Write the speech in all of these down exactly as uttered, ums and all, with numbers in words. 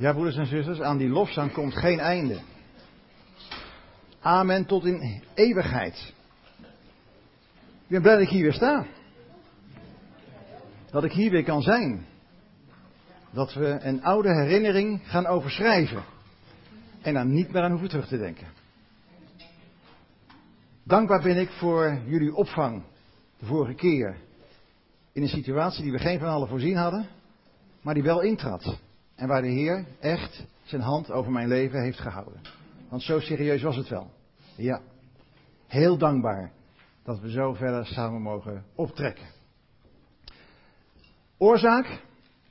Ja, broeders en zusters, aan die lofzang komt geen einde. Amen tot in eeuwigheid. Ik ben blij dat ik hier weer sta. Dat ik hier weer kan zijn. Dat we een oude herinnering gaan overschrijven. En daar niet meer aan hoeven terug te denken. Dankbaar ben ik voor jullie opvang de vorige keer. In een situatie die we geen van allen voorzien hadden. Maar die wel intrad. En waar de Heer echt zijn hand over mijn leven heeft gehouden. Want zo serieus was het wel. Ja. Heel dankbaar dat we zo verder samen mogen optrekken. Oorzaak?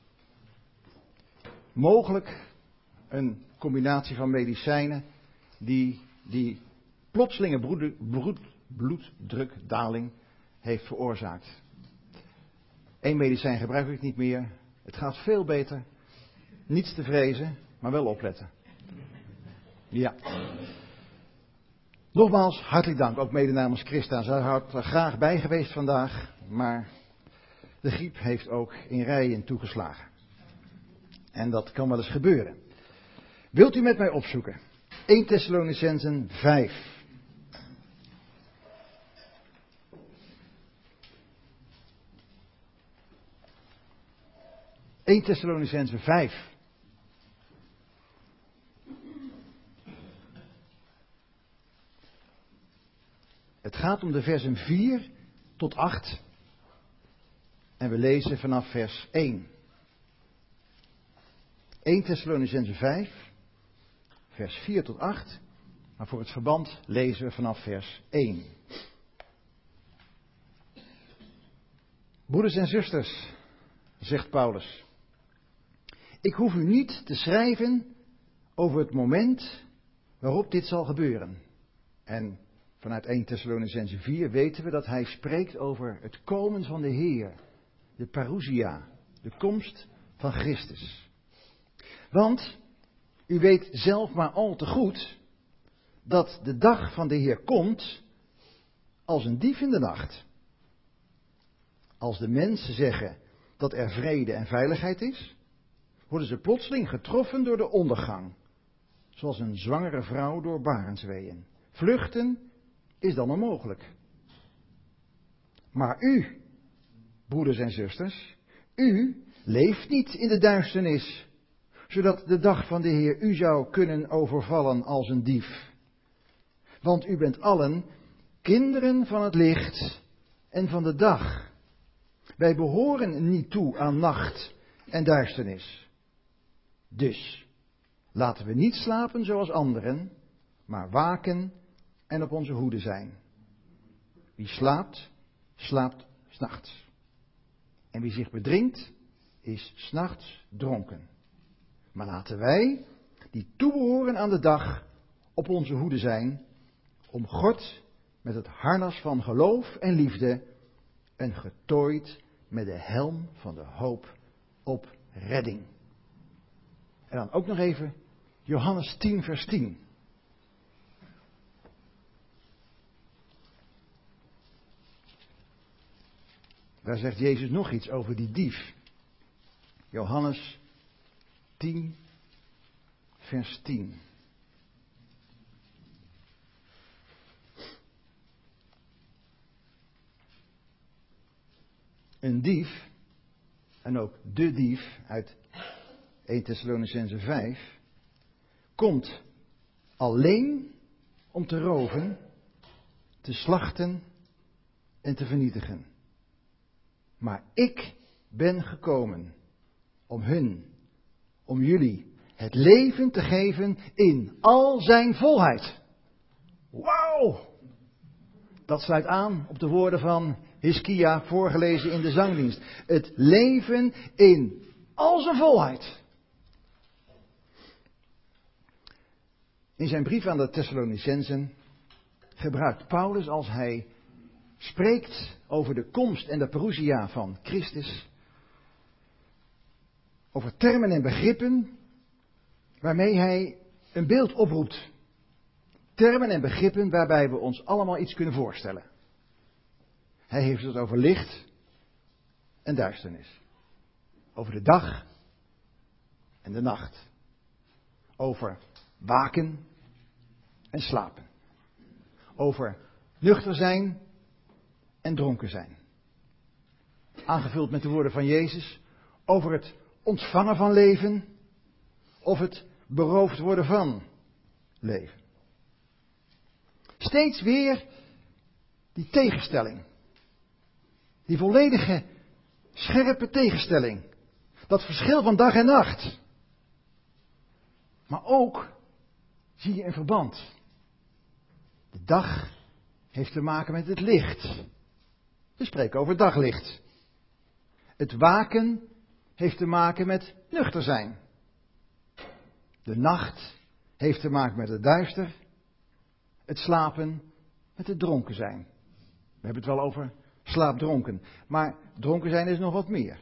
Mogelijk een combinatie van medicijnen die die plotselinge bloed, bloed, bloeddrukdaling heeft veroorzaakt. Eén medicijn gebruik ik niet meer. Het gaat veel beter. Niets te vrezen, maar wel opletten. Ja. Nogmaals, hartelijk dank, ook mede namens Christa. Zij had er graag bij geweest vandaag, maar de griep heeft ook in rijen toegeslagen. En dat kan wel eens gebeuren. Wilt u met mij opzoeken? Eerste Thessalonicenzen vijf. Eerste Thessalonicenzen vijf. Het gaat om de versen vier tot acht. En we lezen vanaf vers één. Eerste Thessalonicenzen vijf, vers vier tot acht. Maar voor het verband lezen we vanaf vers één. Broeders en zusters, zegt Paulus. Ik hoef u niet te schrijven over het moment waarop dit zal gebeuren. En vanuit Eerste Thessalonicenzen vier weten we dat hij spreekt over het komen van de Heer. De parousia, de komst van Christus. Want u weet zelf maar al te goed dat de dag van de Heer komt als een dief in de nacht. Als de mensen zeggen dat er vrede en veiligheid is, worden ze plotseling getroffen door de ondergang. Zoals een zwangere vrouw door barensweeën. Vluchten is dan onmogelijk. Maar u, broeders en zusters, u leeft niet in de duisternis, zodat de dag van de Heer u zou kunnen overvallen als een dief. Want u bent allen kinderen van het licht en van de dag. Wij behoren niet toe aan nacht en duisternis. Dus, laten we niet slapen zoals anderen, maar waken en op onze hoede zijn. Wie slaapt, slaapt 's nachts. En wie zich bedrinkt, is 's nachts dronken. Maar laten wij, die toebehoren aan de dag, op onze hoede zijn, om God met het harnas van geloof en liefde en getooid met de helm van de hoop op redding. En dan ook nog even Johannes tien vers tien. Daar zegt Jezus nog iets over die dief. Johannes tien vers tien. Een dief, en ook de dief uit Eerste Thessalonicenzen vijf, komt alleen om te roven, te slachten en te vernietigen. Maar ik ben gekomen om hun, om jullie, het leven te geven in al zijn volheid. Wauw! Dat sluit aan op de woorden van Hiskia, voorgelezen in de zangdienst. Het leven in al zijn volheid. In zijn brief aan de Thessalonicenzen gebruikt Paulus, als hij spreekt over de komst en de parousia van Christus, over termen en begrippen waarmee hij een beeld oproept. Termen en begrippen waarbij we ons allemaal iets kunnen voorstellen. Hij heeft het over licht en duisternis. Over de dag en de nacht. over waken en slapen. Over nuchter zijn en dronken zijn. Aangevuld met de woorden van Jezus over het ontvangen van leven of het beroofd worden van leven. Steeds weer die tegenstelling. Die volledige, scherpe tegenstelling. Dat verschil van dag en nacht. Maar ook zie je een verband. De dag heeft te maken met het licht. We spreken over daglicht. Het waken heeft te maken met nuchter zijn. De nacht heeft te maken met het duister. Het slapen met het dronken zijn. We hebben het wel over slaapdronken. Maar dronken zijn is nog wat meer.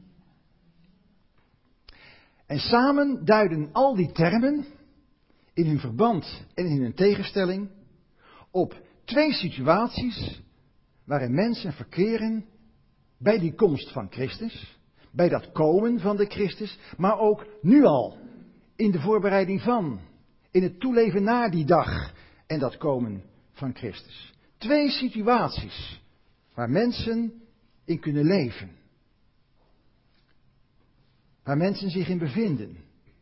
En samen duiden al die termen in hun verband en in hun tegenstelling op twee situaties waarin mensen verkeren bij die komst van Christus, bij dat komen van de Christus, maar ook nu al in de voorbereiding van, in het toeleven naar die dag en dat komen van Christus. Twee situaties waar mensen in kunnen leven. Waar mensen zich in bevinden.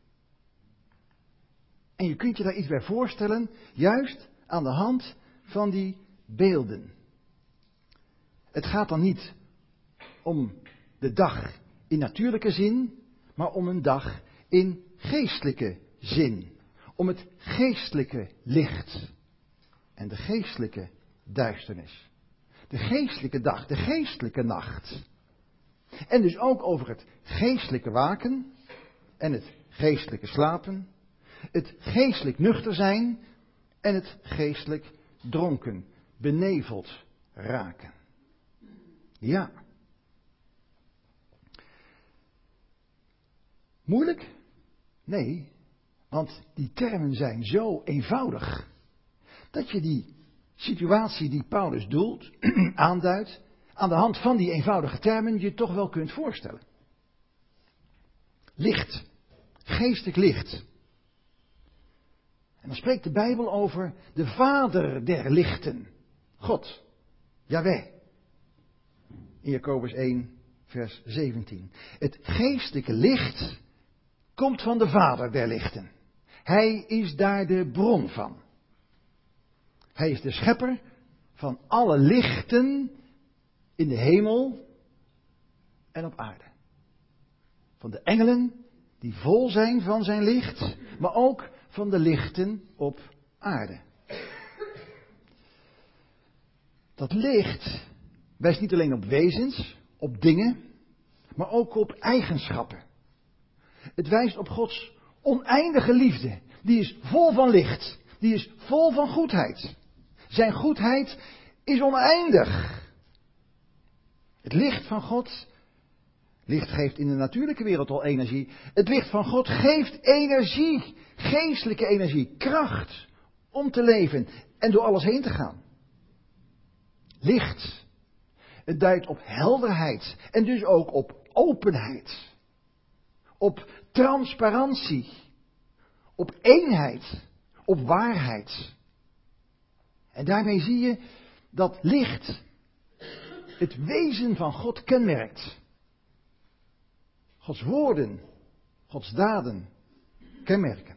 En je kunt je daar iets bij voorstellen, juist aan de hand van die beelden. Het gaat dan niet om de dag in natuurlijke zin, maar om een dag in geestelijke zin. Om het geestelijke licht en de geestelijke duisternis. De geestelijke dag, de geestelijke nacht. En dus ook over het geestelijke waken en het geestelijke slapen. Het geestelijk nuchter zijn en het geestelijk dronken, beneveld raken. Ja. Moeilijk? Nee, want die termen zijn zo eenvoudig dat je die situatie die Paulus doelt, aanduidt, aan de hand van die eenvoudige termen je toch wel kunt voorstellen. Licht, geestelijk licht. En dan spreekt de Bijbel over de Vader der lichten, God, Jahweh. In Jacobus één, vers zeventien. Het geestelijke licht komt van de Vader der lichten. Hij is daar de bron van. Hij is de schepper van alle lichten in de hemel en op aarde. Van de engelen die vol zijn van zijn licht, maar ook van de lichten op aarde. Dat licht wijst niet alleen op wezens, op dingen, maar ook op eigenschappen. Het wijst op Gods oneindige liefde. Die is vol van licht. Die is vol van goedheid. Zijn goedheid is oneindig. Het licht van God, licht geeft in de natuurlijke wereld al energie. Het licht van God geeft energie, geestelijke energie, kracht om te leven en door alles heen te gaan. Licht, het duidt op helderheid en dus ook op openheid. Op transparantie, op eenheid, op waarheid. En daarmee zie je dat licht het wezen van God kenmerkt. Gods woorden, Gods daden kenmerken.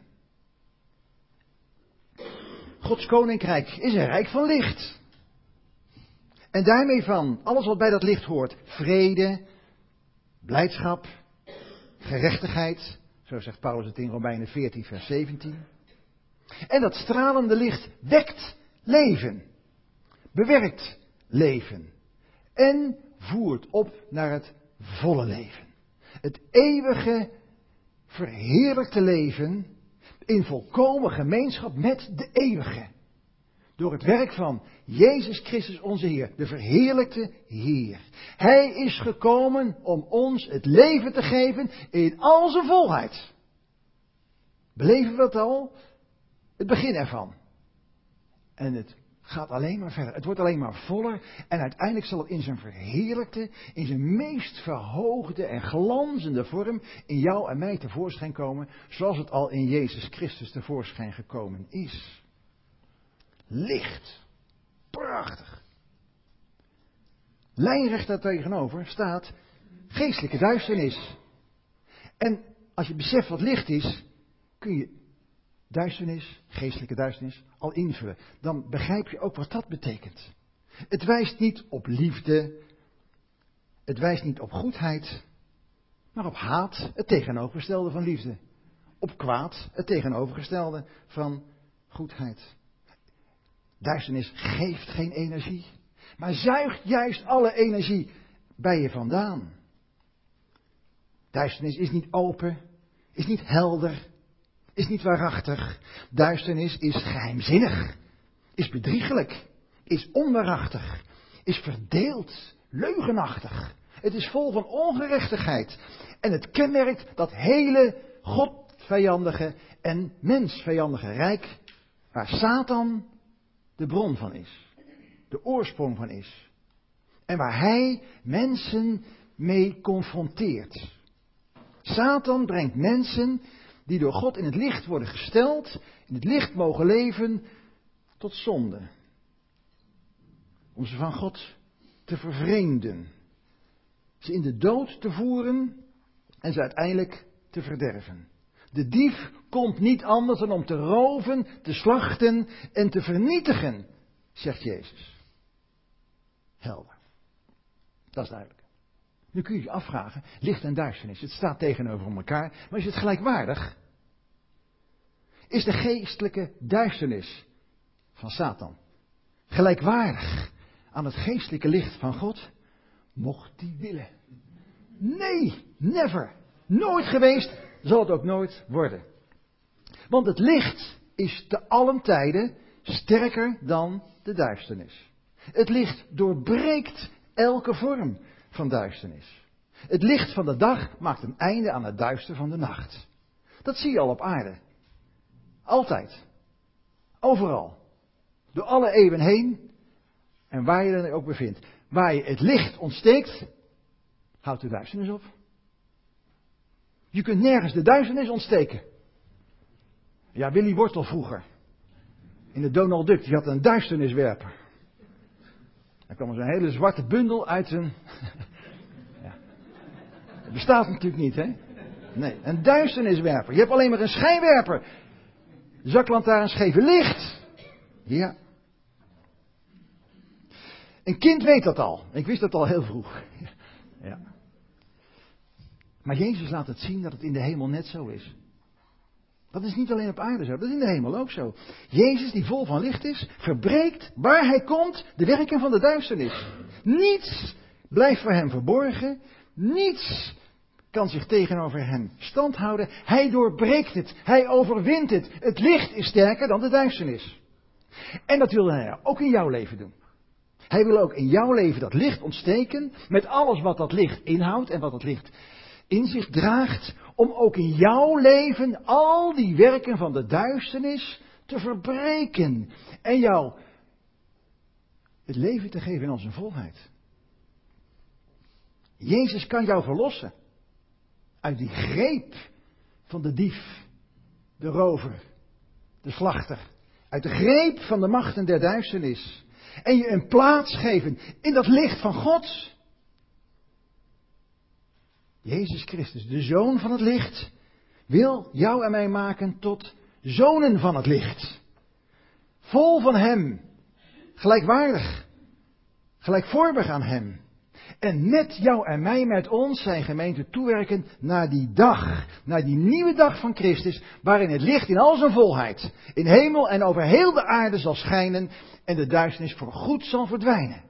Gods koninkrijk is een rijk van licht. En daarmee van alles wat bij dat licht hoort. Vrede, blijdschap, gerechtigheid. Zo zegt Paulus het in Romeinen veertien vers zeventien. En dat stralende licht wekt leven. Bewerkt leven. En voert op naar het volle leven. Het eeuwige, verheerlijkte leven in volkomen gemeenschap met de eeuwige. Door het werk van Jezus Christus onze Heer, de verheerlijkte Heer. Hij is gekomen om ons het leven te geven in al zijn volheid. Beleven we het al? Het begin ervan. En het gaat alleen maar verder. Het wordt alleen maar voller. En uiteindelijk zal het in zijn verheerlijkte, in zijn meest verhoogde en glanzende vorm in jou en mij tevoorschijn komen. Zoals het al in Jezus Christus tevoorschijn gekomen is. Licht. Prachtig. Lijnrecht daar tegenover staat geestelijke duisternis. En als je beseft wat licht is, kun je duisternis, geestelijke duisternis, al invullen. Dan begrijp je ook wat dat betekent. Het wijst niet op liefde, het wijst niet op goedheid, maar op haat, het tegenovergestelde van liefde. Op kwaad, het tegenovergestelde van goedheid. Duisternis geeft geen energie, maar zuigt juist alle energie bij je vandaan. Duisternis is niet open, is niet helder, is niet waarachtig. Duisternis is geheimzinnig, is bedriegelijk, is onwaarachtig, is verdeeld, leugenachtig. Het is vol van ongerechtigheid. En het kenmerkt dat hele godvijandige en mensvijandige rijk, waar Satan de bron van is, de oorsprong van is. En waar hij mensen mee confronteert. Satan brengt mensen die door God in het licht worden gesteld, in het licht mogen leven, tot zonde. Om ze van God te vervreemden. Ze in de dood te voeren en ze uiteindelijk te verderven. De dief komt niet anders dan om te roven, te slachten en te vernietigen, zegt Jezus. Helder. Dat is duidelijk. Nu kun je je afvragen, licht en duisternis, het staat tegenover elkaar, maar is het gelijkwaardig? Is de geestelijke duisternis van Satan gelijkwaardig aan het geestelijke licht van God? Mocht die willen. Nee, never. Nooit geweest, zal het ook nooit worden. Want het licht is te allen tijden sterker dan de duisternis. Het licht doorbreekt elke vorm van duisternis. Het licht van de dag maakt een einde aan het duister van de nacht. Dat zie je al op aarde. Altijd. Overal. Door alle eeuwen heen. En waar je dan ook bevindt. Waar je het licht ontsteekt, houdt de duisternis op. Je kunt nergens de duisternis ontsteken. Ja, Willy Wortel vroeger. In de Donald Duck, die had een duisterniswerper. Dan kwam er zo'n hele zwarte bundel uit een... ja. Het bestaat natuurlijk niet, hè? Nee, een duisterniswerper. Je hebt alleen maar een schijnwerper. Zaklantaarns geven licht. Ja. Een kind weet dat al. Ik wist dat al heel vroeg. Ja. Maar Jezus laat het zien dat het in de hemel net zo is. Dat is niet alleen op aarde zo, dat is in de hemel ook zo. Jezus, die vol van licht is, verbreekt waar hij komt de werking van de duisternis. Niets blijft voor hem verborgen. Niets kan zich tegenover hem stand houden. Hij doorbreekt het. Hij overwint het. Het licht is sterker dan de duisternis. En dat wil hij ook in jouw leven doen. Hij wil ook in jouw leven dat licht ontsteken, met alles wat dat licht inhoudt en wat dat licht in zich draagt, om ook in jouw leven al die werken van de duisternis te verbreken. En jou het leven te geven in al zijn volheid. Jezus kan jou verlossen uit die greep van de dief, de rover, de slachter. Uit de greep van de machten der duisternis. En je een plaats geven in dat licht van God. Jezus Christus, de Zoon van het licht, wil jou en mij maken tot zonen van het licht. Vol van Hem. Gelijkwaardig. Gelijkvormig aan Hem. En met jou en mij, met ons, zijn gemeente toewerken naar die dag. Naar die nieuwe dag van Christus. Waarin het licht in al zijn volheid. In hemel en over heel de aarde zal schijnen. En de duisternis voor goed zal verdwijnen.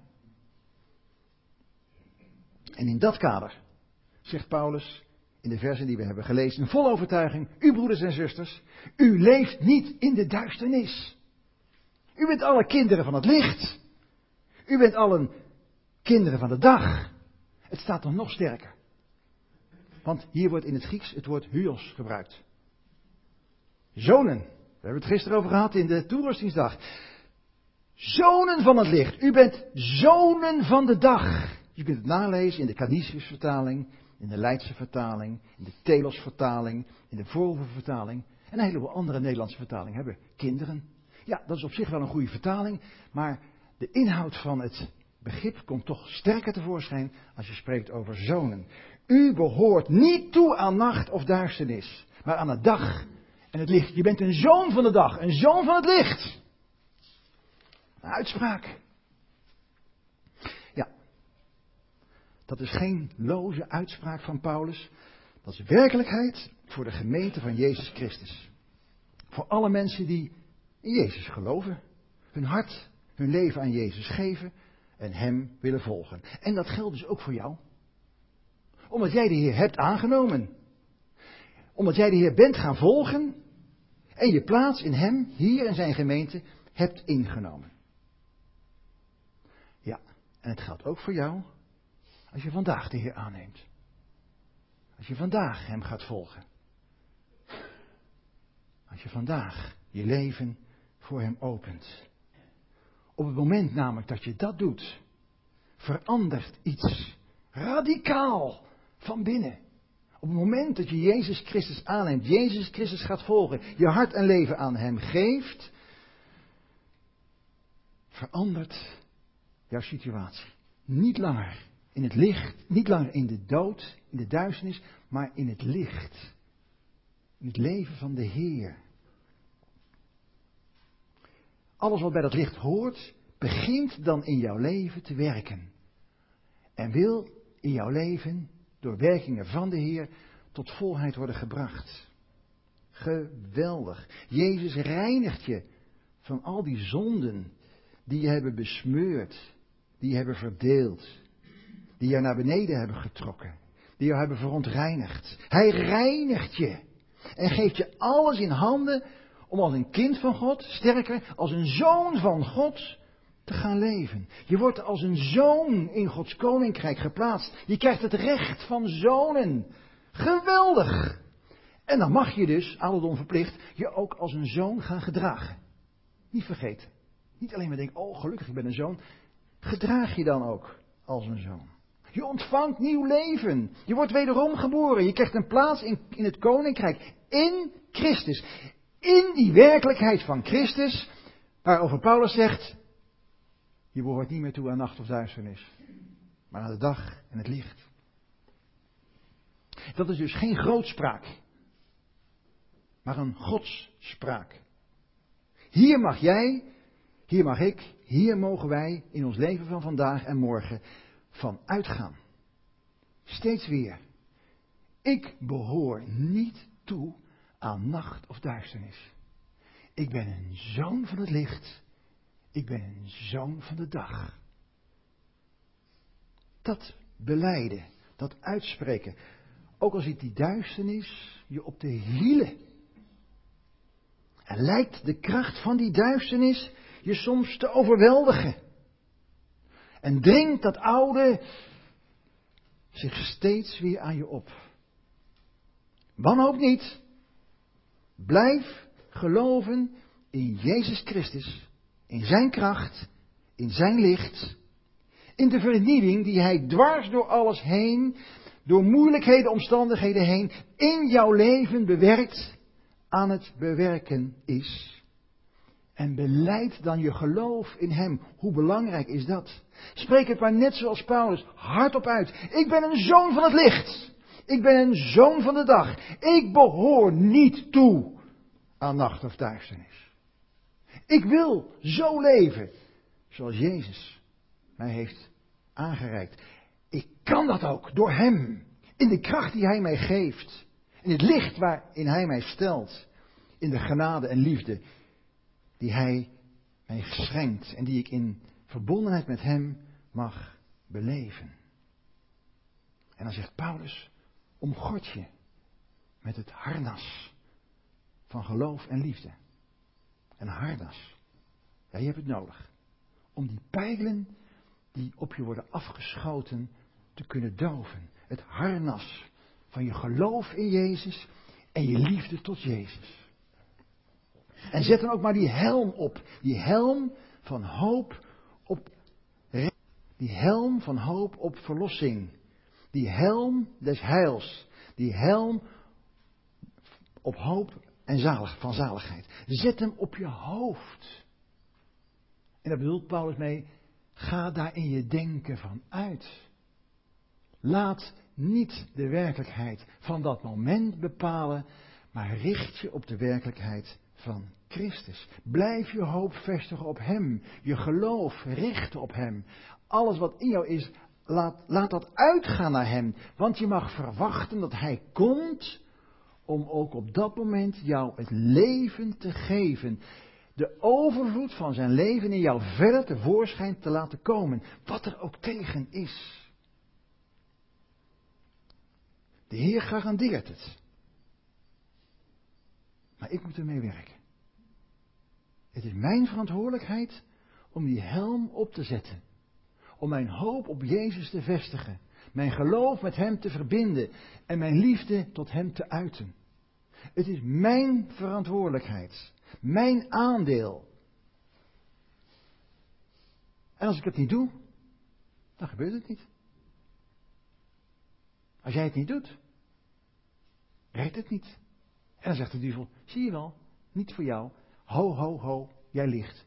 En in dat kader, zegt Paulus in de versen die we hebben gelezen, vol overtuiging, u broeders en zusters, u leeft niet in de duisternis. U bent alle kinderen van het licht. U bent allen kinderen van de dag. Het staat dan nog sterker. Want hier wordt in het Grieks het woord huios gebruikt. Zonen. We hebben het gisteren over gehad in de toerustingsdag. Zonen van het licht. U bent zonen van de dag. Je kunt het nalezen in de Canisius-vertaling, in de Leidse vertaling, in de Telos-vertaling, in de Volvo-vertaling. En een heleboel andere Nederlandse vertalingen hebben kinderen. Ja, dat is op zich wel een goede vertaling, maar de inhoud van het begrip komt toch sterker tevoorschijn als je spreekt over zonen. U behoort niet toe aan nacht of duisternis, maar aan het dag en het licht. Je bent een zoon van de dag, een zoon van het licht. Een uitspraak. Ja, dat is geen loze uitspraak van Paulus. Dat is werkelijkheid voor de gemeente van Jezus Christus. Voor alle mensen die in Jezus geloven. Hun hart, hun leven aan Jezus geven en Hem willen volgen. En dat geldt dus ook voor jou. Omdat jij de Heer hebt aangenomen. Omdat jij de Heer bent gaan volgen. En je plaats in Hem, hier in zijn gemeente, hebt ingenomen. Ja, en het geldt ook voor jou als je vandaag de Heer aanneemt. Als je vandaag Hem gaat volgen. Als je vandaag je leven voor Hem opent. Op het moment namelijk dat je dat doet, verandert iets radicaal van binnen. Op het moment dat je Jezus Christus aanneemt, Jezus Christus gaat volgen, je hart en leven aan Hem geeft, verandert jouw situatie. Niet langer in het licht, niet langer in de dood, in de duisternis, maar in het licht. In het leven van de Heer. Alles wat bij dat licht hoort, begint dan in jouw leven te werken. En wil in jouw leven, door werkingen van de Heer, tot volheid worden gebracht. Geweldig. Jezus reinigt je van al die zonden die je hebben besmeurd, die je hebben verdeeld, die je naar beneden hebben getrokken, die je hebben verontreinigd. Hij reinigt je en geeft je alles in handen om als een kind van God, sterker, als een zoon van God te gaan leven. Je wordt als een zoon in Gods koninkrijk geplaatst. Je krijgt het recht van zonen. Geweldig! En dan mag je dus, ouderdom verplicht, je ook als een zoon gaan gedragen. Niet vergeten. Niet alleen maar denken, oh gelukkig ik ben een zoon. Gedraag je dan ook als een zoon. Je ontvangt nieuw leven. Je wordt wederom geboren. Je krijgt een plaats in, in het koninkrijk. In Christus. In die werkelijkheid van Christus, waarover Paulus zegt, je behoort niet meer toe aan nacht of duisternis, maar aan de dag en het licht. Dat is dus geen grootspraak, maar een godsspraak. Hier mag jij, hier mag ik, hier mogen wij in ons leven van vandaag en morgen van uitgaan. Steeds weer. Ik behoor niet toe aan nacht of duisternis. Ik ben een zoon van het licht. Ik ben een zoon van de dag. Dat belijden, dat uitspreken. Ook al zit die duisternis je op de hielen. En lijkt de kracht van die duisternis je soms te overweldigen. En dringt dat oude zich steeds weer aan je op. Wanhoop niet. Blijf geloven in Jezus Christus, in zijn kracht, in zijn licht, in de vernieuwing die hij dwars door alles heen, door moeilijkheden, omstandigheden heen, in jouw leven bewerkt, aan het bewerken is. En belijd dan je geloof in hem. Hoe belangrijk is dat? Spreek het maar net zoals Paulus hardop uit. Ik ben een zoon van het licht. Ik ben een zoon van de dag. Ik behoor niet toe aan nacht of duisternis. Ik wil zo leven zoals Jezus mij heeft aangereikt. Ik kan dat ook door hem. In de kracht die hij mij geeft. In het licht waarin hij mij stelt. In de genade en liefde die hij mij schenkt. En die ik in verbondenheid met hem mag beleven. En dan zegt Paulus, omgord je met het harnas van geloof en liefde. Een harnas. Ja, je hebt het nodig. Om die pijlen die op je worden afgeschoten te kunnen doven. Het harnas van je geloof in Jezus en je liefde tot Jezus. En zet dan ook maar die helm op. Die helm van hoop op redding. Die helm van hoop op verlossing. Die helm des heils. Die helm op hoop en zalig, van zaligheid. Zet hem op je hoofd. En daar bedoelt Paulus mee, ga daar in je denken van uit. Laat niet de werkelijkheid van dat moment bepalen, maar richt je op de werkelijkheid van Christus. Blijf je hoop vestigen op Hem. Je geloof richten op Hem. Alles wat in jou is, laat, laat dat uitgaan naar Hem. Want je mag verwachten dat Hij komt om ook op dat moment jou het leven te geven. De overvloed van zijn leven in jou verder tevoorschijn te laten komen. Wat er ook tegen is. De Heer garandeert het. Maar ik moet ermee werken. Het is mijn verantwoordelijkheid om die helm op te zetten. Om mijn hoop op Jezus te vestigen. Mijn geloof met Hem te verbinden. En mijn liefde tot Hem te uiten. Het is mijn verantwoordelijkheid. Mijn aandeel. En als ik het niet doe, dan gebeurt het niet. Als jij het niet doet, rijdt het niet. En dan zegt de duivel, zie je wel, niet voor jou. Ho, ho, ho, jij ligt.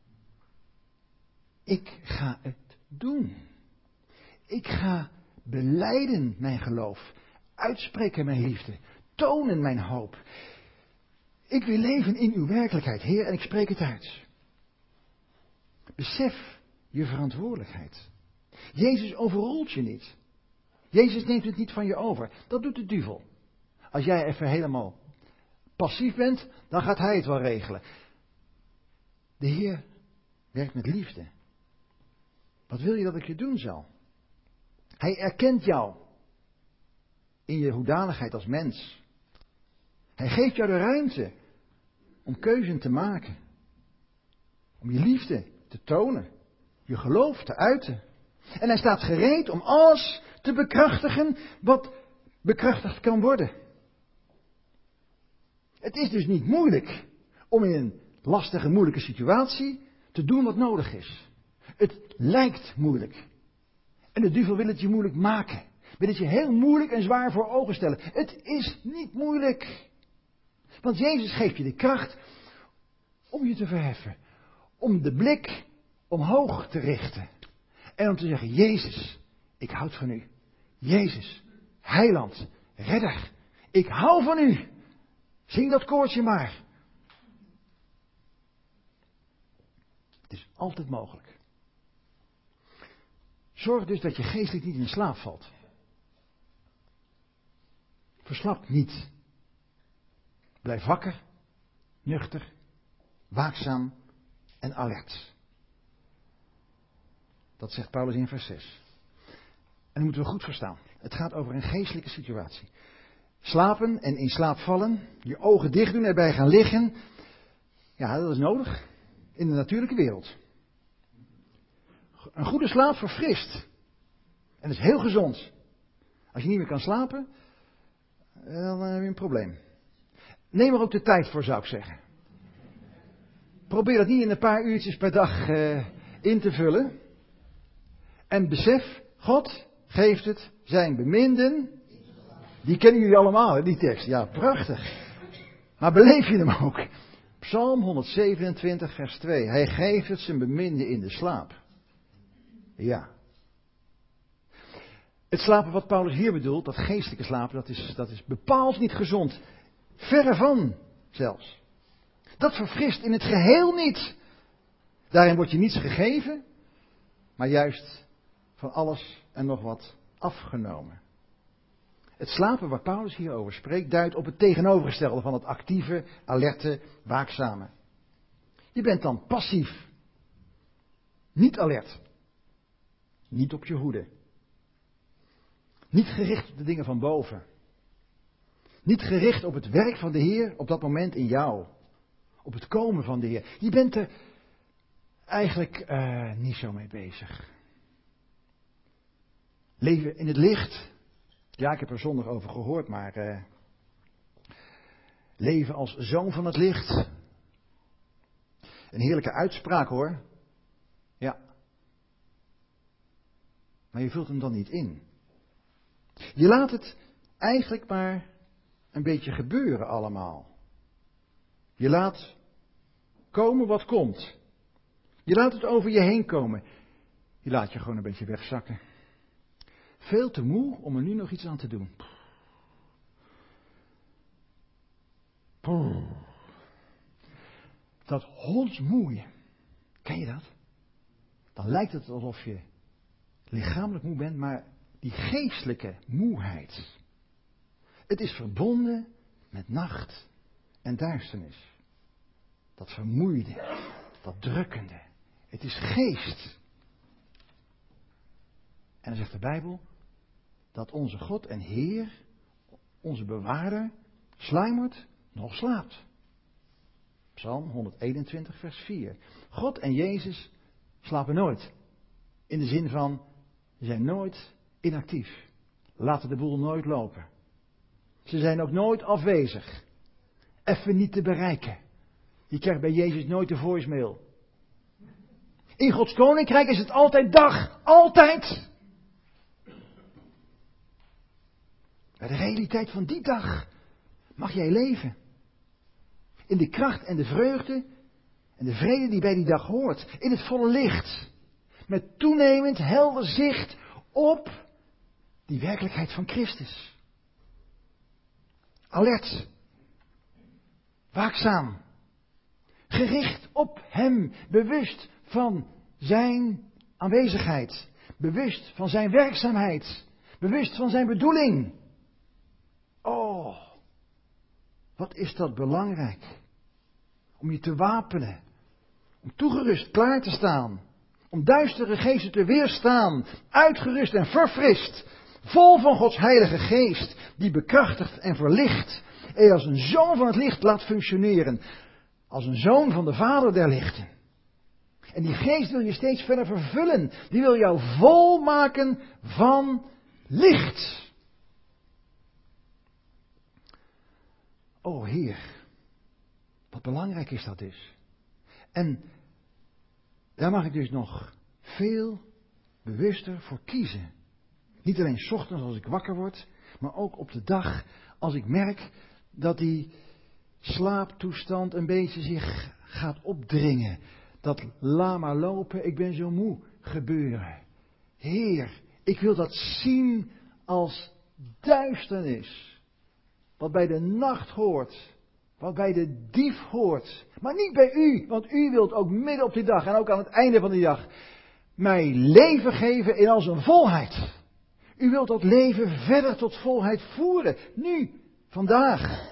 Ik ga het doen. Ik ga belijden mijn geloof. Uitspreken mijn liefde. Tonen mijn hoop. Ik wil leven in uw werkelijkheid, Heer, en ik spreek het uit. Besef je verantwoordelijkheid. Jezus overroelt je niet. Jezus neemt het niet van je over. Dat doet de duivel. Als jij even helemaal passief bent, dan gaat hij het wel regelen. De Heer werkt met liefde. Wat wil je dat ik je doen zal? Hij erkent jou in je hoedanigheid als mens. Hij geeft jou de ruimte om keuzen te maken. Om je liefde te tonen. Je geloof te uiten. En hij staat gereed om alles te bekrachtigen wat bekrachtigd kan worden. Het is dus niet moeilijk om in een lastige, moeilijke situatie te doen wat nodig is. Het lijkt moeilijk. En de duivel wil het je moeilijk maken. Wil het je heel moeilijk en zwaar voor ogen stellen. Het is niet moeilijk. Want Jezus geeft je de kracht om je te verheffen. Om de blik omhoog te richten. En om te zeggen, Jezus, ik houd van u. Jezus, heiland, redder, ik hou van u. Zing dat koortje maar. Het is altijd mogelijk. Zorg dus dat je geestelijk niet in slaap valt. Verslap niet. Blijf wakker, nuchter, waakzaam en alert. Dat zegt Paulus in vers zes. En dat moeten we goed verstaan. Het gaat over een geestelijke situatie. Slapen en in slaap vallen, je ogen dicht doen, erbij gaan liggen. Ja, dat is nodig in de natuurlijke wereld. Een goede slaap verfrist. En dat is heel gezond. Als je niet meer kan slapen, dan heb je een probleem. Neem er ook de tijd voor, zou ik zeggen. Probeer dat niet in een paar uurtjes per dag uh, in te vullen. En besef, God geeft het zijn beminden. Die kennen jullie allemaal, hè, die tekst. Ja, prachtig. Maar beleef je hem ook. Psalm honderdzevenentwintig, vers twee. Hij geeft het zijn beminden in de slaap. Ja. Het slapen wat Paulus hier bedoelt, dat geestelijke slapen, dat is, dat is bepaald niet gezond. Verre van zelfs. Dat verfrist in het geheel niet. Daarin wordt je niets gegeven, maar juist van alles en nog wat afgenomen. Het slapen waar Paulus hier over spreekt, duidt op het tegenovergestelde van het actieve, alerte, waakzame. Je bent dan passief. Niet alert. Niet op je hoede. Niet gericht op de dingen van boven. Niet gericht op het werk van de Heer op dat moment in jou. Op het komen van de Heer. Je bent er eigenlijk uh, niet zo mee bezig. Leven in het licht. Ja, ik heb er zondag over gehoord, maar uh, leven als zoon van het licht. Een heerlijke uitspraak hoor. Ja. Maar je vult hem dan niet in. Je laat het eigenlijk maar een beetje gebeuren allemaal. Je laat komen wat komt. Je laat het over je heen komen. Je laat je gewoon een beetje wegzakken. Veel te moe om er nu nog iets aan te doen. Dat hondsmoeien. Ken je dat? Dan lijkt het alsof je lichamelijk moe bent, maar die geestelijke moeheid. Het is verbonden met nacht en duisternis. Dat vermoeide, dat drukkende. Het is geest. En dan zegt de Bijbel dat onze God en Heer, onze bewaarder, sluimert nog slaapt. Psalm honderdeenentwintig vers vier. God en Jezus slapen nooit. In de zin van, ze zijn nooit inactief. Laten de boel nooit lopen. Ze zijn ook nooit afwezig. Even niet te bereiken. Je krijgt bij Jezus nooit de voicemail. In Gods koninkrijk is het altijd dag. Altijd. Bij de realiteit van die dag mag jij leven. In de kracht en de vreugde en de vrede die bij die dag hoort. In het volle licht. Met toenemend helder zicht op die werkelijkheid van Christus. Alert. Waakzaam. Gericht op Hem. Bewust van Zijn aanwezigheid. Bewust van Zijn werkzaamheid. Bewust van Zijn bedoeling. Oh, wat is dat belangrijk. Om je te wapenen. Om toegerust klaar te staan. Om duistere geesten te weerstaan. Uitgerust en verfrist. Vol van Gods heilige geest. Die bekrachtigt en verlicht. En als een zoon van het licht laat functioneren. Als een zoon van de Vader der lichten. En die geest wil je steeds verder vervullen. Die wil jou volmaken van licht. O Heer, wat belangrijk is dat dus. En daar mag ik dus nog veel bewuster voor kiezen. Niet alleen 's ochtends als ik wakker word, maar ook op de dag als ik merk dat die slaaptoestand een beetje zich gaat opdringen. Dat laat maar lopen, ik ben zo moe gebeuren. Heer, ik wil dat zien als duisternis. Wat bij de nacht hoort. Wat bij de dief hoort. Maar niet bij u. Want u wilt ook midden op die dag en ook aan het einde van die dag mij leven geven in al zijn volheid. U wilt dat leven verder tot volheid voeren. Nu, vandaag.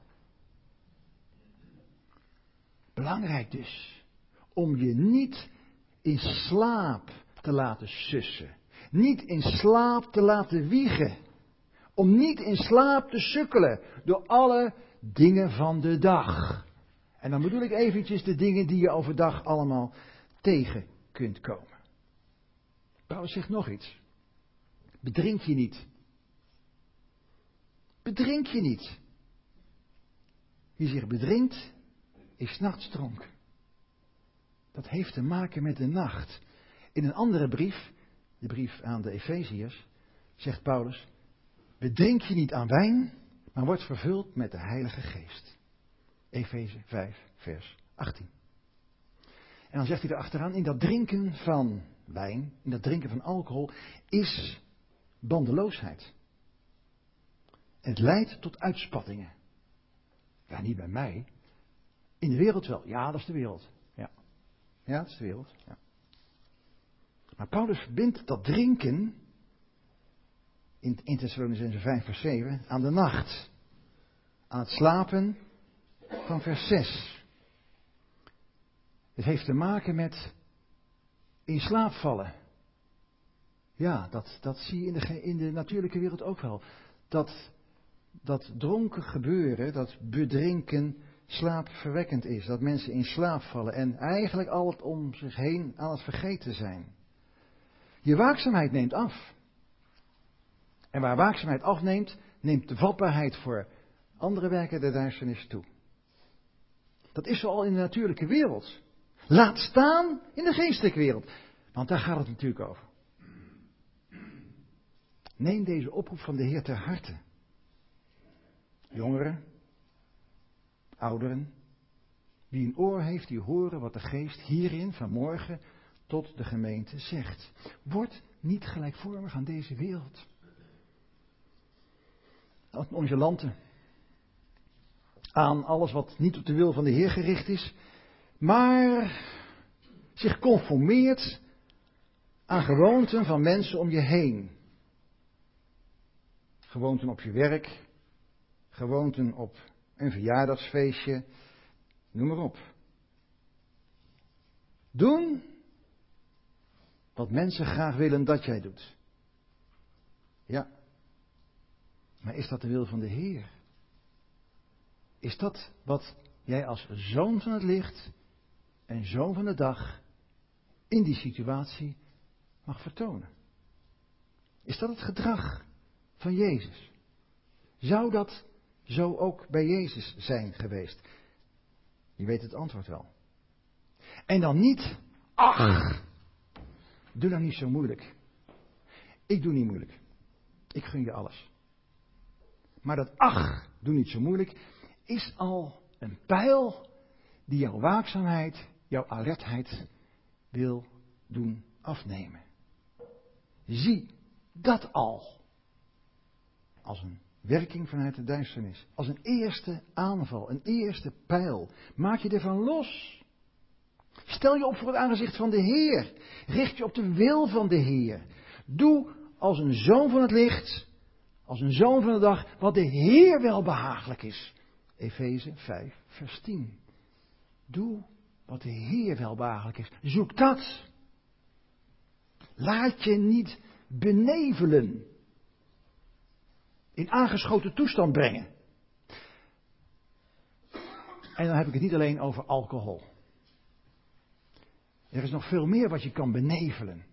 Belangrijk dus. Om je niet in slaap te laten sussen. Niet in slaap te laten wiegen. Om niet in slaap te sukkelen door alle dingen van de dag. En dan bedoel ik eventjes de dingen die je overdag allemaal tegen kunt komen. Paulus zegt nog iets. Bedrink je niet. Bedrink je niet. Wie zich bedrinkt, is 's nachts dronken. Dat heeft te maken met de nacht. In een andere brief, de brief aan de Efeziërs, zegt Paulus: bedrink je niet aan wijn, maar word vervuld met de Heilige Geest. Efeze vijf, vers achttien. En dan zegt hij erachteraan, in dat drinken van wijn, in dat drinken van alcohol, is bandeloosheid. Het leidt tot uitspattingen. Ja, niet bij mij. In de wereld wel. Ja, dat is de wereld. Ja, ja dat is de wereld. Ja. Maar Paulus verbindt dat drinken in, in Thessalonicenzen vijf vers zeven aan de nacht. Aan het slapen van vers zes. Het heeft te maken met in slaap vallen. Ja, dat, dat zie je in de, in de natuurlijke wereld ook wel. Dat, dat dronken gebeuren, dat bedrinken slaapverwekkend is. Dat mensen in slaap vallen en eigenlijk al het om zich heen aan het vergeten zijn. Je waakzaamheid neemt af. En waar waakzaamheid afneemt, neemt de vatbaarheid voor andere werken der duisternis toe. Dat is zoal in de natuurlijke wereld. Laat staan in de geestelijke wereld. Want daar gaat het natuurlijk over. Neem deze oproep van de Heer ter harte. Jongeren, ouderen, wie een oor heeft, die horen wat de Geest hierin vanmorgen tot de gemeente zegt. Word niet gelijkvormig aan deze wereld. Aan onze landen. Aan alles wat niet op de wil van de Heer gericht is. Maar zich conformeert aan gewoonten van mensen om je heen. Gewoonten op je werk. Gewoonten op een verjaardagsfeestje. Noem maar op. Doen wat mensen graag willen dat jij doet. Ja. Maar is dat de wil van de Heer? Is dat wat jij als zoon van het licht en zoon van de dag in die situatie mag vertonen? Is dat het gedrag van Jezus? Zou dat zo ook bij Jezus zijn geweest? Je weet het antwoord wel. En dan niet, ach, doe dan niet zo moeilijk. Ik doe niet moeilijk. Ik gun je alles. Maar dat ach, doe niet zo moeilijk, is al een pijl die jouw waakzaamheid, jouw alertheid wil doen afnemen. Zie dat al als een werking vanuit de duisternis. Als een eerste aanval, een eerste pijl. Maak je ervan los. Stel je op voor het aangezicht van de Heer. Richt je op de wil van de Heer. Doe als een zoon van het licht, als een zoon van de dag, wat de Heer wel behagelijk is. Efeze vijf, vers tien. Doe wat de Heer wel behagelijk is. Zoek dat. Laat je niet benevelen. In aangeschoten toestand brengen. En dan heb ik het niet alleen over alcohol. Er is nog veel meer wat je kan benevelen.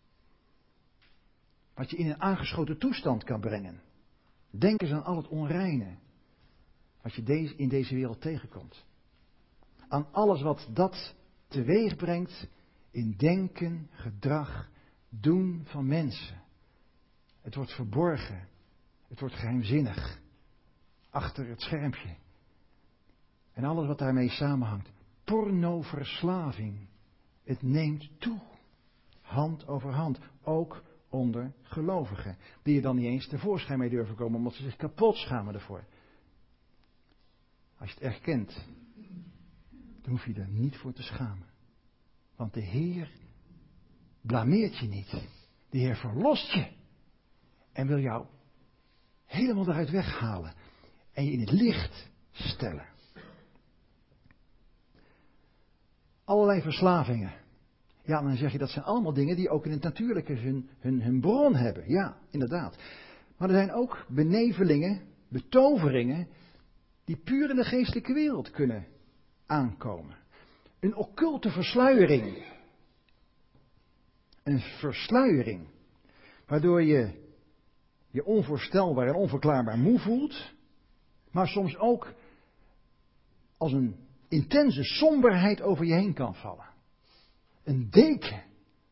Wat je in een aangeschoten toestand kan brengen. Denk eens aan al het onreine. Wat je in deze wereld tegenkomt. Aan alles wat dat teweeg brengt in denken, gedrag, doen van mensen. Het wordt verborgen. Het wordt geheimzinnig. Achter het schermpje. En alles wat daarmee samenhangt. Pornoverslaving. Het neemt toe. Hand over hand. Ook onder gelovigen. Die er dan niet eens tevoorschijn mee durven komen. Omdat ze zich kapot schamen ervoor. Als je het erkent. Dan hoef je er niet voor te schamen. Want de Heer blameert je niet. De Heer verlost je. En wil jou helemaal eruit weghalen. En je in het licht stellen. Allerlei verslavingen. Ja, dan zeg je dat zijn allemaal dingen die ook in het natuurlijke hun, hun, hun bron hebben. Ja, inderdaad. Maar er zijn ook benevelingen, betoveringen, die puur in de geestelijke wereld kunnen aankomen. Een occulte versluiering. Een versluiering. Waardoor je je onvoorstelbaar en onverklaarbaar moe voelt. Maar soms ook als een intense somberheid over je heen kan vallen. Een deken.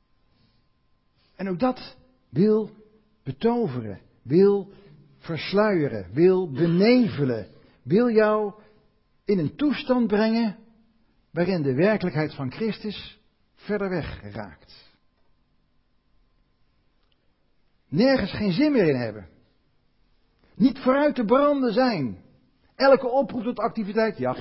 En ook dat wil betoveren. Wil versluieren. Wil benevelen. Wil jou in een toestand brengen waarin de werkelijkheid van Christus verder weg raakt. Nergens geen zin meer in hebben. Niet vooruit te branden zijn. Elke oproep tot activiteit, ja.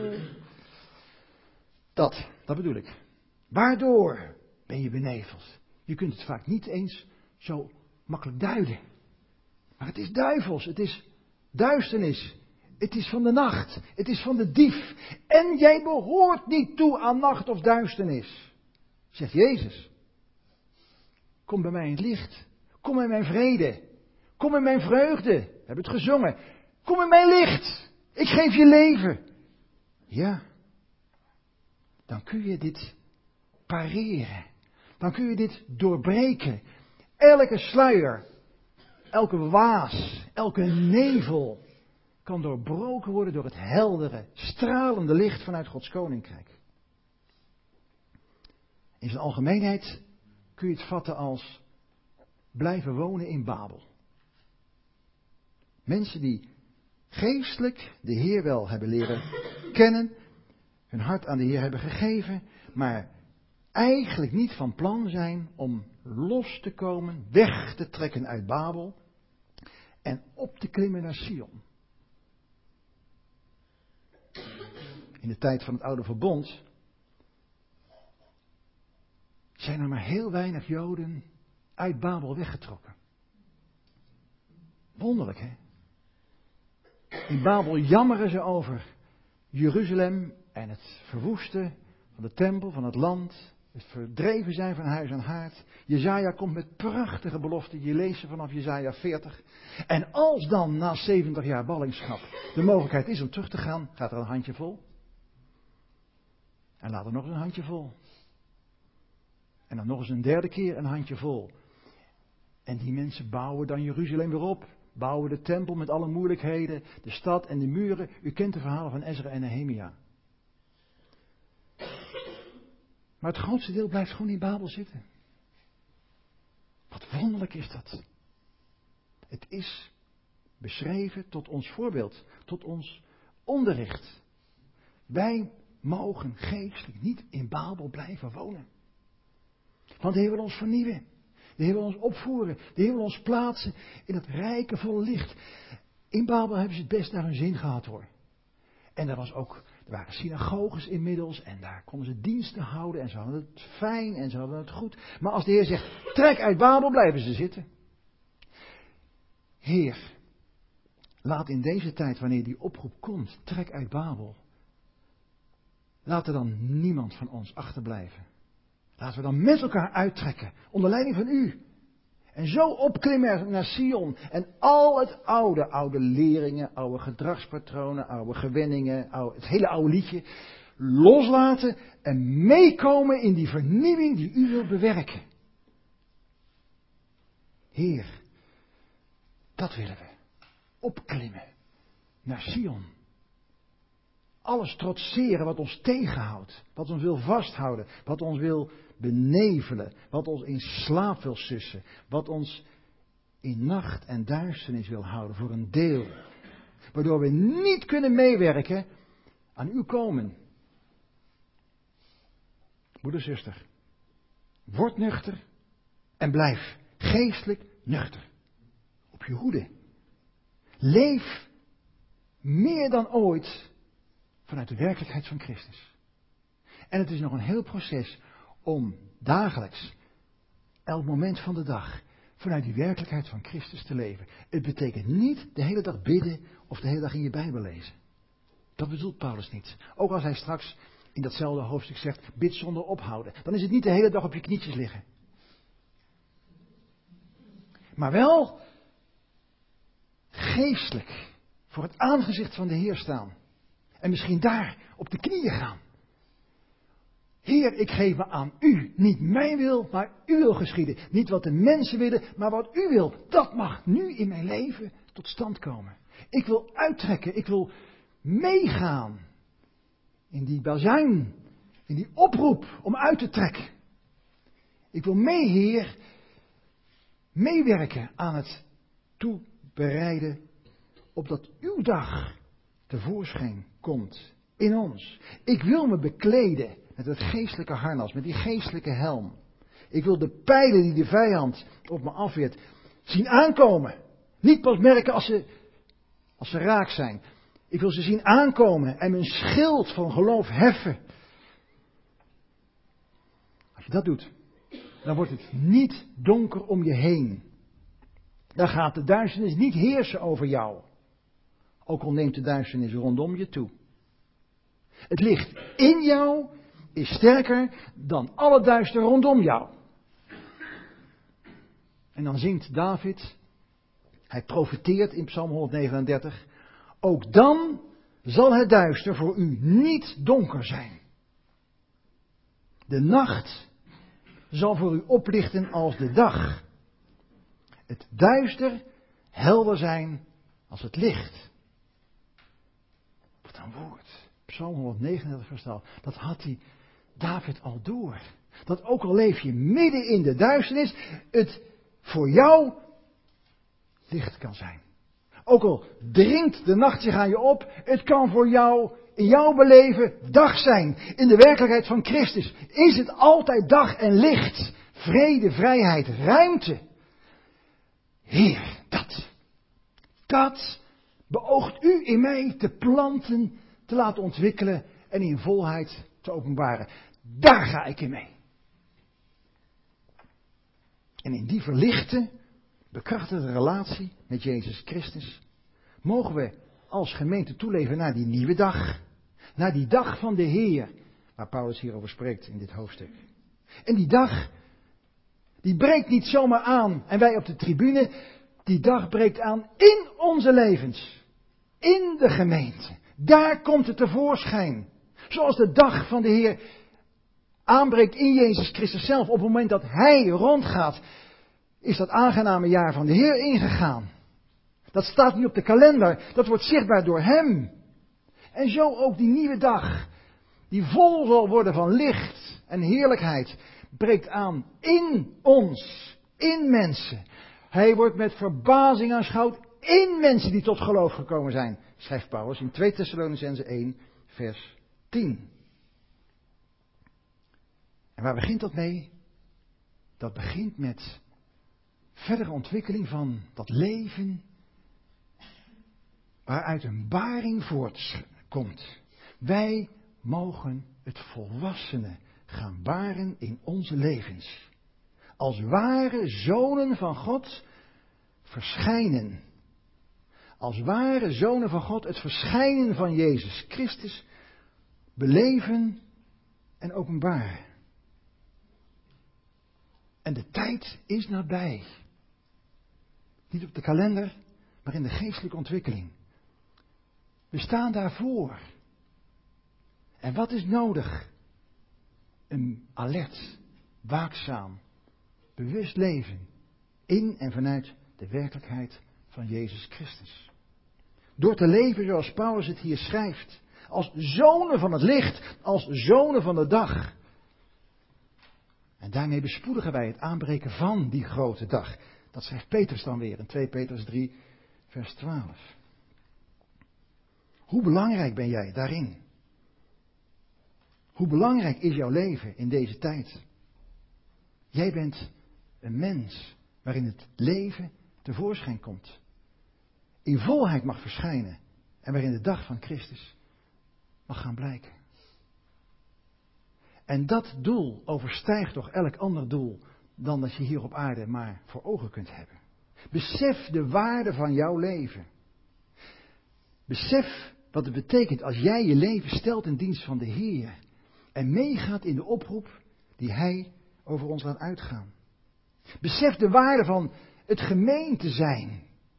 Dat, dat bedoel ik. Waardoor ben je beneveld? Je kunt het vaak niet eens zo makkelijk duiden. Maar het is duivels, het is duisternis. Het is van de nacht, het is van de dief. En jij behoort niet toe aan nacht of duisternis. Zegt Jezus. Kom bij mij in het licht. Kom in mijn vrede. Kom in mijn vreugde. We hebben het gezongen. Kom in mijn licht. Ik geef je leven. Ja. Dan kun je dit pareren. Dan kun je dit doorbreken. Elke sluier. Elke waas. Elke nevel. Kan doorbroken worden door het heldere, stralende licht vanuit Gods koninkrijk. In zijn algemeenheid kun je het vatten als blijven wonen in Babel. Mensen die geestelijk de Heer wel hebben leren kennen, hun hart aan de Heer hebben gegeven, maar eigenlijk niet van plan zijn om los te komen, weg te trekken uit Babel en op te klimmen naar Sion. In de tijd van het Oude Verbond zijn er maar heel weinig Joden uit Babel weggetrokken. Wonderlijk, hè? In Babel jammeren ze over Jeruzalem en het verwoesten van de tempel, van het land, het verdreven zijn van huis en haard. Jezaja komt met prachtige beloften, je leest ze vanaf Jezaja veertig. En als dan na zeventig jaar ballingschap de mogelijkheid is om terug te gaan, gaat er een handje vol. En later nog eens een handje vol. En dan nog eens een derde keer een handje vol. En die mensen bouwen dan Jeruzalem weer op. Bouwen de tempel met alle moeilijkheden, de stad en de muren. U kent de verhalen van Ezra en Nehemia. Maar het grootste deel blijft gewoon in Babel zitten. Wat wonderlijk is dat. Het is beschreven tot ons voorbeeld, tot ons onderricht. Wij mogen geestelijk niet in Babel blijven wonen. Want de Heer wil ons vernieuwen. De Heer wil ons opvoeren. De Heer wil ons plaatsen in het rijke volle licht. In Babel hebben ze het best naar hun zin gehad hoor. En er was ook, er waren synagoges inmiddels en daar konden ze diensten houden en ze hadden het fijn en ze hadden het goed. Maar als de Heer zegt, trek uit Babel, blijven ze zitten. Heer, laat in deze tijd, wanneer die oproep komt, trek uit Babel. Laat er dan niemand van ons achterblijven. Laten we dan met elkaar uittrekken, onder leiding van u. En zo opklimmen naar Sion. En al het oude, oude leringen, oude gedragspatronen, oude gewenningen, oude, het hele oude liedje, loslaten en meekomen in die vernieuwing die u wilt bewerken. Heer, dat willen we. Opklimmen naar Sion. Alles trotseren wat ons tegenhoudt, wat ons wil vasthouden, wat ons wil benevelen, wat ons in slaap wil sussen, wat ons in nacht en duisternis wil houden voor een deel, waardoor we niet kunnen meewerken aan uw komen. Moeder, zuster, word nuchter en blijf geestelijk nuchter. Op je hoede. Leef meer dan ooit vanuit de werkelijkheid van Christus. En het is nog een heel proces om dagelijks, elk moment van de dag, vanuit die werkelijkheid van Christus te leven. Het betekent niet de hele dag bidden of de hele dag in je Bijbel lezen. Dat bedoelt Paulus niet. Ook als hij straks in datzelfde hoofdstuk zegt, bid zonder ophouden. Dan is het niet de hele dag op je knietjes liggen. Maar wel geestelijk voor het aangezicht van de Heer staan. En misschien daar op de knieën gaan. Heer, ik geef me aan u. Niet mijn wil, maar uw wil geschieden. Niet wat de mensen willen, maar wat u wil. Dat mag nu in mijn leven tot stand komen. Ik wil uittrekken. Ik wil meegaan. In die bazuin. In die oproep om uit te trekken. Ik wil mee, Heer. Meewerken aan het toebereiden. Opdat uw dag tevoorschijn komt in ons. Ik wil me bekleden met het geestelijke harnas, met die geestelijke helm. Ik wil de pijlen die de vijand op me afweert zien aankomen. Niet pas merken als ze, als ze raak zijn. Ik wil ze zien aankomen en mijn schild van geloof heffen. Als je dat doet, dan wordt het niet donker om je heen. Dan gaat de duisternis niet heersen over jou. Ook al neemt de duisternis rondom je toe. Het licht in jou is sterker dan alle duister rondom jou. En dan zingt David, hij profeteert in Psalm honderdnegenendertig, ook dan zal het duister voor u niet donker zijn. De nacht zal voor u oplichten als de dag. Het duister helder zijn als het licht. Wat een woord. Psalm honderdnegenendertig vers twaalf. Dat had hij David al door. Dat ook al leef je midden in de duisternis, het voor jou licht kan zijn. Ook al dringt de nacht zich aan je op, het kan voor jou, in jouw beleven, dag zijn. In de werkelijkheid van Christus is het altijd dag en licht. Vrede, vrijheid, ruimte. Heer, dat, dat beoogt u in mij te planten, te laten ontwikkelen en in volheid te openbaren. Daar ga ik in mee. En in die verlichte, bekrachtigde relatie met Jezus Christus mogen we als gemeente toeleven naar die nieuwe dag. Naar die dag van de Heer, waar Paulus hierover spreekt in dit hoofdstuk. En die dag, die breekt niet zomaar aan en wij op de tribune. Die dag breekt aan in onze levens. In de gemeente. Daar komt het tevoorschijn. Zoals de dag van de Heer aanbreekt in Jezus Christus zelf. Op het moment dat Hij rondgaat, is dat aangename jaar van de Heer ingegaan. Dat staat niet op de kalender. Dat wordt zichtbaar door Hem. En zo ook die nieuwe dag. Die vol zal worden van licht en heerlijkheid. Breekt aan in ons. In mensen. Hij wordt met verbazing aanschouwd in mensen die tot geloof gekomen zijn. Schrijft Paulus in twee Thessalonicenzen één vers tien. En waar begint dat mee? Dat begint met verdere ontwikkeling van dat leven waaruit een baring voortkomt. Wij mogen het volwassene gaan baren in onze levens. Als ware zonen van God verschijnen. Als ware zonen van God het verschijnen van Jezus Christus beleven en openbaren. En de tijd is nabij. Niet op de kalender, maar in de geestelijke ontwikkeling. We staan daarvoor. En wat is nodig? Een alert, waakzaam, bewust leven in en vanuit de werkelijkheid van Jezus Christus. Door te leven zoals Paulus het hier schrijft. Als zonen van het licht, als zonen van de dag. En daarmee bespoedigen wij het aanbreken van die grote dag. Dat schrijft Petrus dan weer in twee Petrus drie vers twaalf. Hoe belangrijk ben jij daarin? Hoe belangrijk is jouw leven in deze tijd? Jij bent een mens waarin het leven tevoorschijn komt. In volheid mag verschijnen. En waarin de dag van Christus mag gaan blijken. En dat doel overstijgt toch elk ander doel dan dat je hier op aarde maar voor ogen kunt hebben. Besef de waarde van jouw leven. Besef wat het betekent als jij je leven stelt in dienst van de Heer. En meegaat in de oproep die Hij over ons laat uitgaan. Besef de waarde van het gemeente zijn.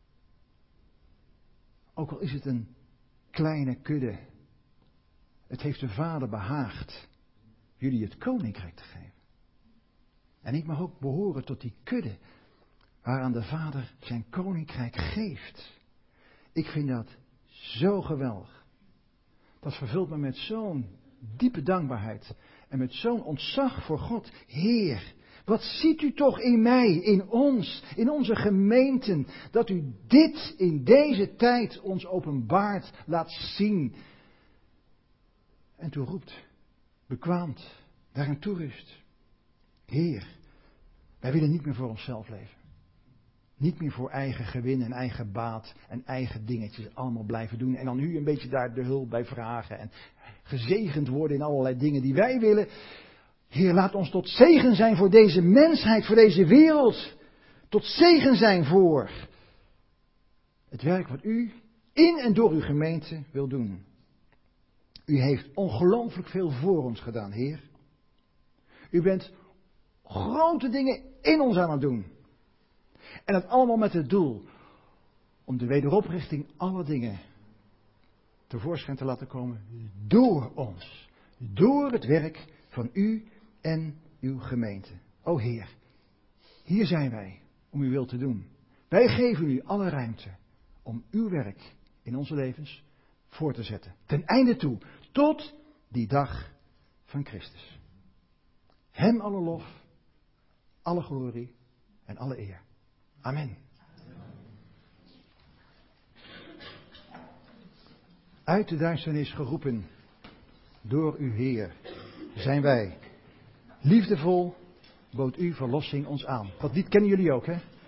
Ook al is het een kleine kudde. Het heeft de Vader behaagd jullie het koninkrijk te geven. En ik mag ook behoren tot die kudde waaraan de Vader zijn koninkrijk geeft. Ik vind dat zo geweldig. Dat vervult me met zo'n diepe dankbaarheid en met zo'n ontzag voor God. Heer, wat ziet u toch in mij, in ons, in onze gemeenten, dat u dit in deze tijd ons openbaart, laat zien. En toe roept, bekwaamt, daarin toerust. Heer, wij willen niet meer voor onszelf leven. Niet meer voor eigen gewin en eigen baat en eigen dingetjes allemaal blijven doen. En dan u een beetje daar de hulp bij vragen en gezegend worden in allerlei dingen die wij willen. Heer, laat ons tot zegen zijn voor deze mensheid, voor deze wereld. Tot zegen zijn voor het werk wat u in en door uw gemeente wil doen. U heeft ongelooflijk veel voor ons gedaan, Heer. U bent grote dingen in ons aan het doen. En dat allemaal met het doel om de wederoprichting alle dingen tevoorschijn te laten komen door ons. Door het werk van u en uw gemeente. O Heer, hier zijn wij om uw wil te doen. Wij geven u alle ruimte om uw werk in onze levens voor te zetten. Ten einde toe, tot die dag van Christus. Hem alle lof, alle glorie en alle eer. Amen. Uit de duisternis geroepen door uw Heer zijn wij. Liefdevol bood u verlossing ons aan. Dat lied kennen jullie ook, hè?